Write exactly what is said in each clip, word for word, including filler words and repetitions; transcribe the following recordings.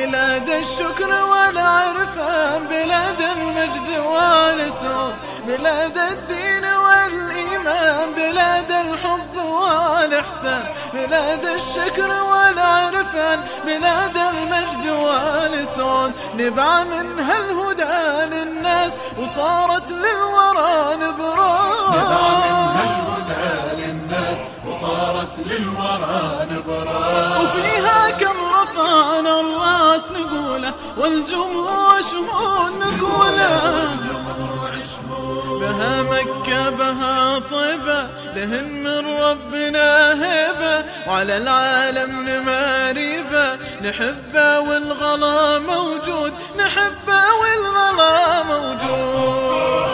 بلاد الشكر والعرفان، بلاد المجد والسعود، بلاد الدين والإيمان، بلاد الحب والإحسان، بلاد الشكر والعرفان، بلاد المجد والسعود. نبع منها الهدى للناس وصارت للورى نبران، نبع منها الهدى للناس وصارت للورى نبران. وفيها كم رفعنا الراس نقوله والجموع شهود نقوله، بها مكة بها طيبة لهن من ربنا هبة، وعلى العالم نماريبة نحبه والغلا موجود، نحبه والغلا موجود.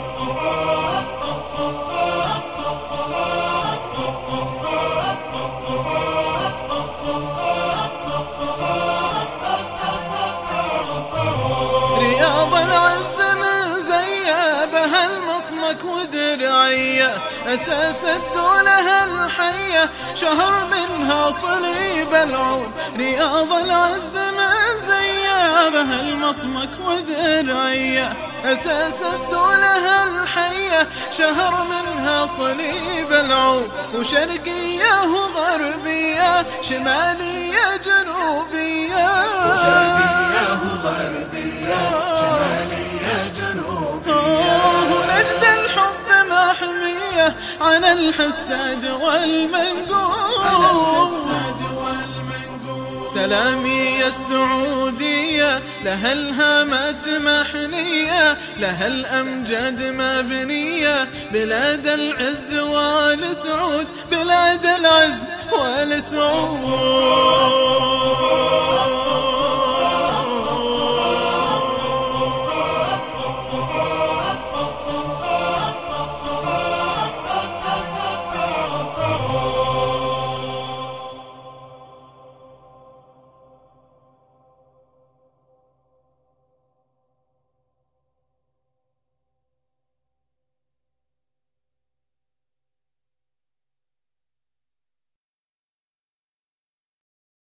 رياض العز من زيها بها المصمك وذرعية، أساس الدولة الحية شهر منها صليب العود. رياض العز من زيها بها المصمك وذرعية، أساس الدولة الحية شهر منها صليب العود. وشرقية وغربية شمالية جنوبية، وشرقية وغربية شمالية جنوبية. ونجد الحب محمية عن الحساد والمنقوب، سلامية السعودية لها الهامات محنية، لها الأمجاد مبنية، بلاد العز والسعود، بلاد العز والسعود.